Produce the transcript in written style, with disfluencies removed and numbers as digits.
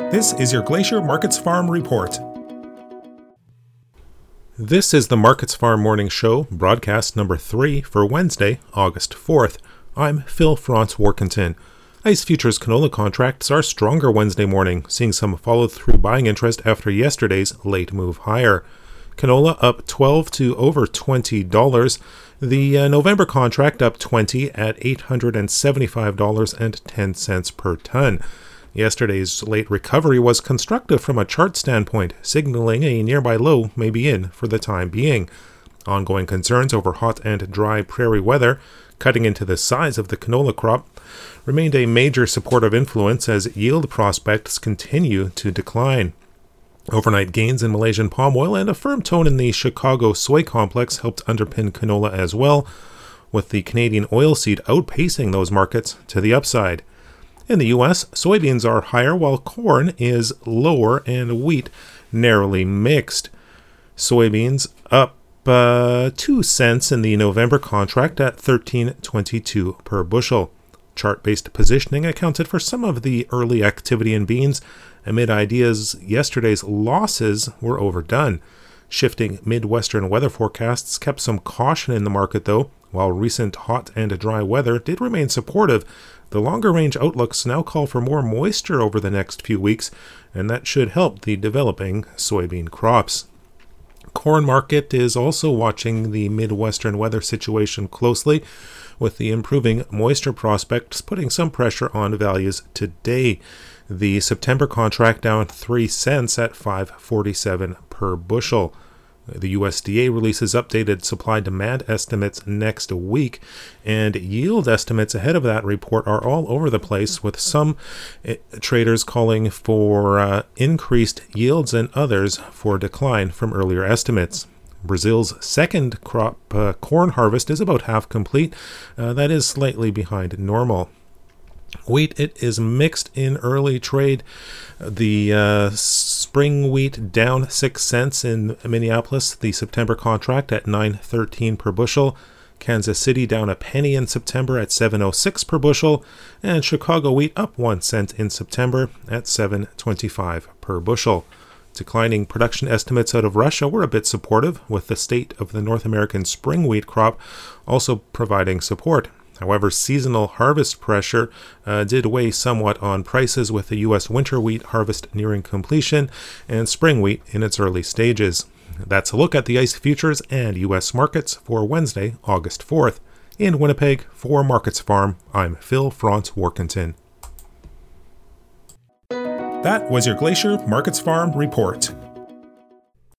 This is your Glacier Markets Farm Report. This is the Markets Farm Morning Show, broadcast number 3 for Wednesday, August 4th. I'm Phil Franz Warkentin. ICE futures canola contracts are stronger Wednesday morning, seeing some follow-through buying interest after yesterday's late move higher. Canola up $12 to over $20. The November contract up $20 at $875.10 per ton. Yesterday's late recovery was constructive from a chart standpoint, signaling a nearby low may be in for the time being. Ongoing concerns over hot and dry prairie weather, cutting into the size of the canola crop, remained a major supportive influence as yield prospects continue to decline. Overnight gains in Malaysian palm oil and a firm tone in the Chicago soy complex helped underpin canola as well, with the Canadian oilseed outpacing those markets to the upside. In the U.S., soybeans are higher while corn is lower and wheat narrowly mixed. Soybeans up 2 cents in the November contract at $13.22 per bushel. Chart-based positioning accounted for some of the early activity in beans, amid ideas yesterday's losses were overdone. Shifting Midwestern weather forecasts kept some caution in the market, though. While recent hot and dry weather did remain supportive, the longer-range outlooks now call for more moisture over the next few weeks, and that should help the developing soybean crops. Corn market is also watching the Midwestern weather situation closely, with the improving moisture prospects putting some pressure on values today. The September contract down 3 cents at $5.47 per bushel. The USDA releases updated supply-demand estimates next week, and yield estimates ahead of that report are all over the place, with some traders calling for increased yields and others for decline from earlier estimates. Brazil's second crop corn harvest is about half complete. That is slightly behind normal. Wheat, it is mixed in early trade. The spring wheat down 6 cents in Minneapolis, the September contract at $9.13 per bushel. Kansas City down a penny in September at $7.06 per bushel. And Chicago wheat up 1 cent in September at $7.25 per bushel. Declining production estimates out of Russia were a bit supportive, with the state of the North American spring wheat crop also providing support. However, seasonal harvest pressure did weigh somewhat on prices, with the U.S. winter wheat harvest nearing completion and spring wheat in its early stages. That's a look at the ICE futures and U.S. markets for Wednesday, August 4th. In Winnipeg, for Markets Farm, I'm Phil Franz Warkentin. That was your Glacier Markets Farm Report.